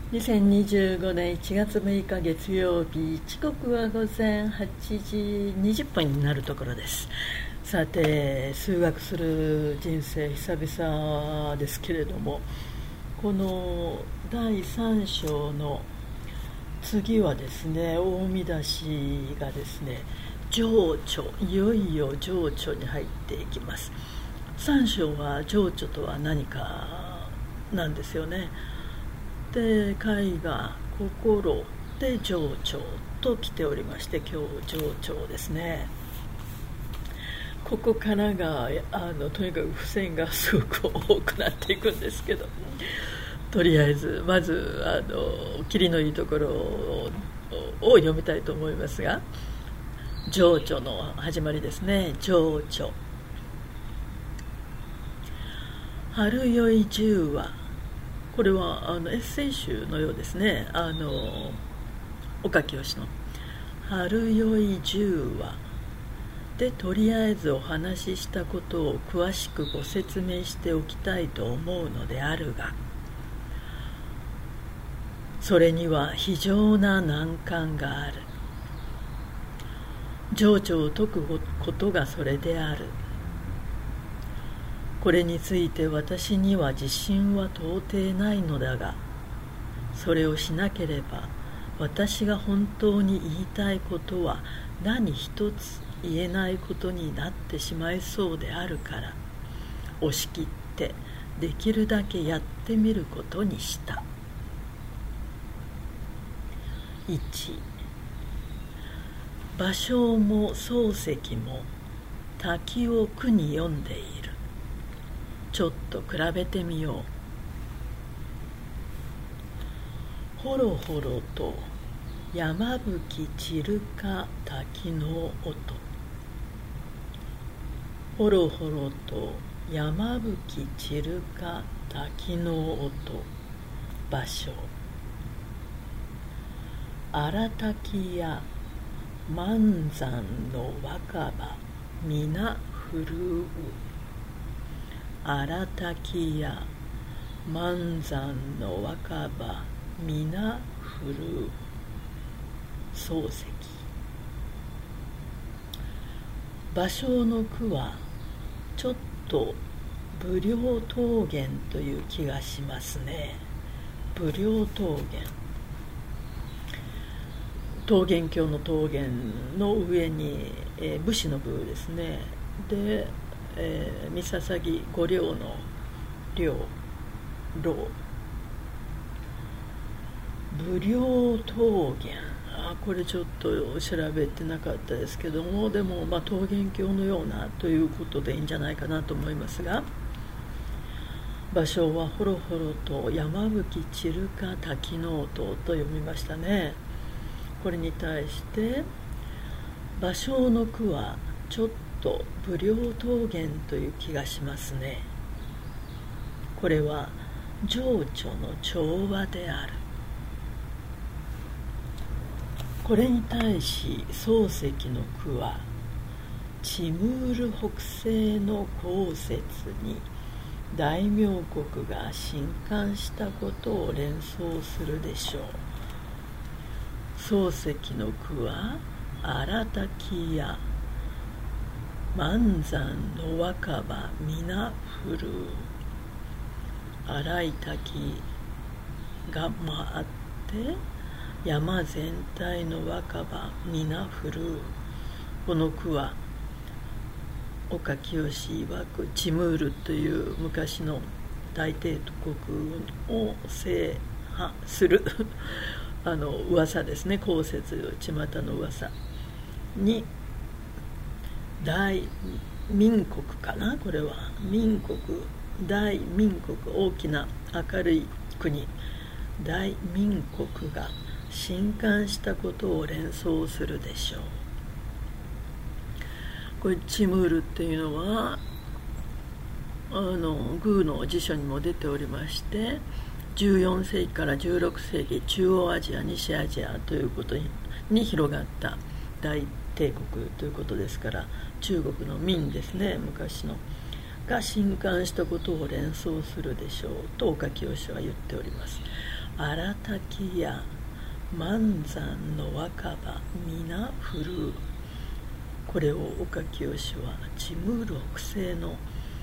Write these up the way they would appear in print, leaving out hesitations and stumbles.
2025年1月6日月曜日、時刻は午前8時20分になるところです。さて、数学する人生久々ですけれども、この第3章の次はですね、大見出しがですね、情緒、いよいよ情緒に入っていきます。3章は情緒とは何かなんですよね。で、会が心で情緒と来ておりまして、今日情緒ですね。ここからがとにかく付箋がすごく多くなっていくんですけど、とりあえずまず切りのいいところを読みたいと思いますが、情緒の始まりですね。情緒。春よい10話、これはエッセイ集のようですね。岡清の春よい10話で、とりあえずお話ししたことを詳しくご説明しておきたいと思うのであるが、それには非常な難関がある。情緒を解くことがそれである。これについて私には自信は到底ないのだが、それをしなければ私が本当に言いたいことは何一つ言えないことになってしまいそうであるから、押し切ってできるだけやってみることにした。1、芭蕉も漱石も滝を句に読んでいる。ちょっと比べてみよう。ほろほろと山吹き散るか滝の音。ほろほろと山吹き散るか滝の音。芭蕉。荒滝や万山の若葉皆震う。荒滝や万山の若葉皆震う。漱石。芭蕉の句はちょっと武陵桃源という気がしますね。武陵桃源、桃源郷の桃源の上に、武士の武ですね。で、三捧五両の両、老。武陵桃源、これちょっと調べてなかったですけども、でも桃源郷のようなということでいいんじゃないかなと思いますが、芭蕉はほろほろと山吹き散るか滝の音と読みましたね。これに対して芭蕉の句はちょっと武陵桃源という気がしますね。これは情緒の調和である。これに対し漱石の句はチムール北西の豪雪に大名国が震撼したことを連想するでしょう。漱石の句は荒滝や万山の若葉皆震う。荒い滝があって山全体の若葉皆震う。この句は岡清曰くチムールという昔の大帝国を制覇する噂ですね。公説、巷の噂に大民国かな、これは民国、大民国、大きな明るい国、大民国が震撼したことを連想するでしょう。これチムールっていうのはグーの辞書にも出ておりまして、14世紀から16世紀、中央アジア、西アジアということに広がった大帝国ということですから、中国の明ですね、昔のが震撼したことを連想するでしょうと岡清は言っております。 荒滝や万山の若葉皆降る。これを岡清はチムール北西の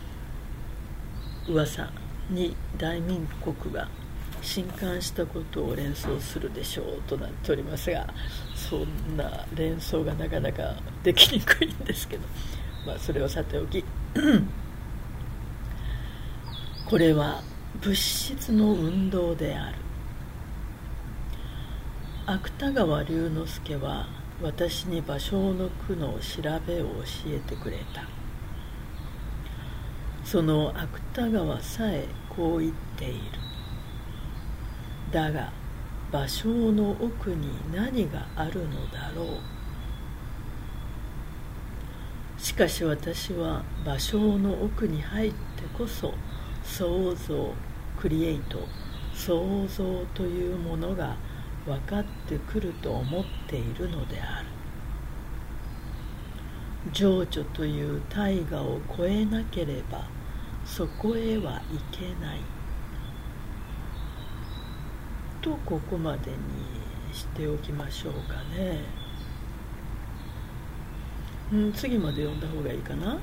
噂に大民国が震撼したことを連想するでしょうとなっておりますが、そんな連想がなかなかできにくいんですけど、それをさておきこれは物質の運動である。芥川龍之介は私に芭蕉の句の調べを教えてくれた。その芥川さえこう言っている。だが芭蕉の奥に何があるのだろう。しかし私は芭蕉の奥に入ってこそ創造、クリエイト、創造というものが分かってくると思っているのである。情緒という大河を越えなければそこへはいけないと、ここまでにしておきましょうかね。次まで読んだ方がいいかな。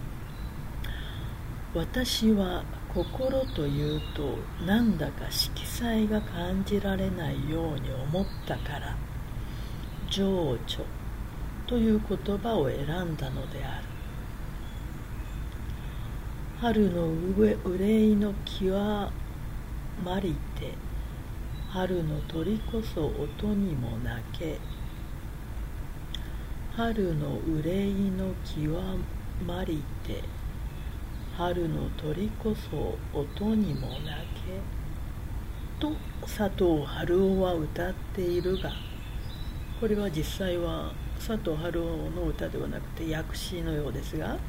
私は心というとなんだか色彩が感じられないように思ったから情緒という言葉を選んだのである。春の憂いの極まりて春の鳥こそ音にも泣け。春の憂いの極まりて春の鳥こそ音にも泣けと佐藤春夫は歌っているが、これは実際は佐藤春夫の歌ではなくて訳詞のようですが、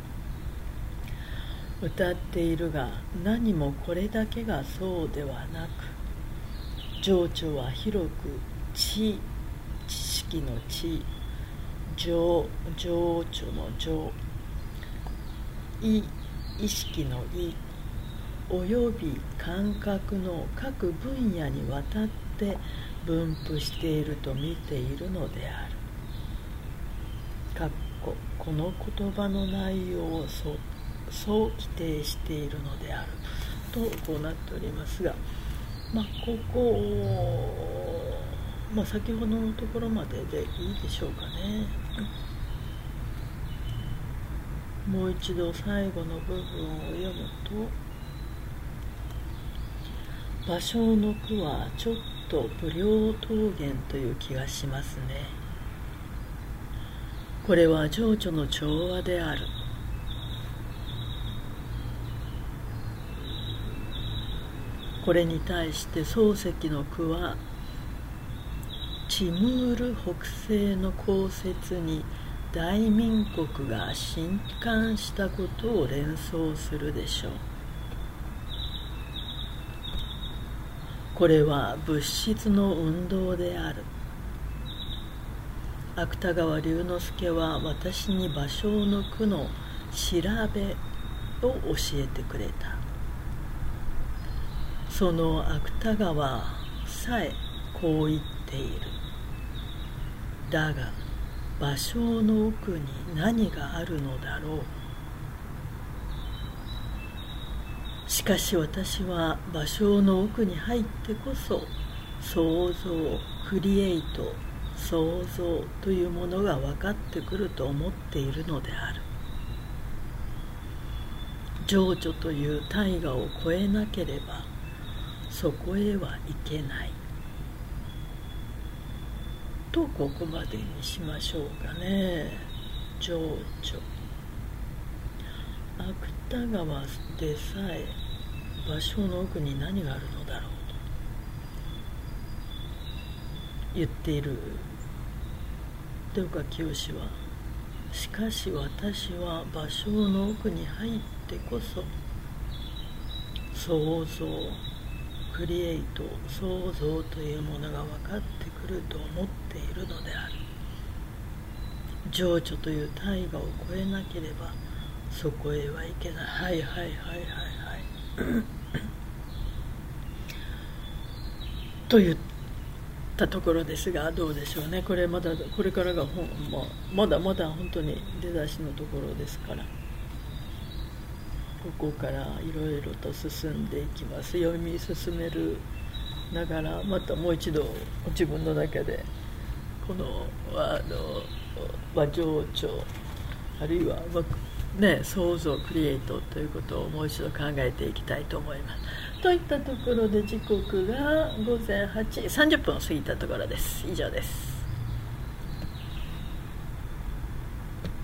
歌っているが何もこれだけがそうではなく、情緒は広く知識の知、情緒の情、意識の意および感覚の各分野にわたって分布していると見ているのである。この言葉の内容をそう規定しているのであるとこうなっておりますが、ここ、先ほどのところまででいいでしょうかね。もう一度最後の部分を読むと、芭蕉の句はちょっと不良桃源という気がしますね。これは情緒の調和である。これに対して漱石の句はチムール北西の降雪に大民国が震撼したことを連想するでしょう。これは物質の運動である。芥川龍之介は私に芭蕉の句の調べを教えてくれた。その芥川さえこう言っている。だが芭蕉の奥に何があるのだろう。しかし私は芭蕉の奥に入ってこそ創造、クリエイト、創造というものが分かってくると思っているのである。情緒という大河を越えなければそこへはいけないと、ここまでにしましょうかね。情緒、芥川でさえ芭蕉の奥に何があるのだろうと言っているで岡清は、しかし私は芭蕉の奥に入ってこそ創造、クリエイト、創造というものが分かってくると思っているのである。情緒という大河を越えなければそこへはいけない。 と言ったところですが、どうでしょうね。これからがまだまだ本当に出だしのところですから、ここからいろいろと進んでいきます。読み進めるながら、またもう一度自分の中でこの和情緒、あるいは創造クリエイトということをもう一度考えていきたいと思います。といったところで時刻が午前8時30分を過ぎたところです。以上です。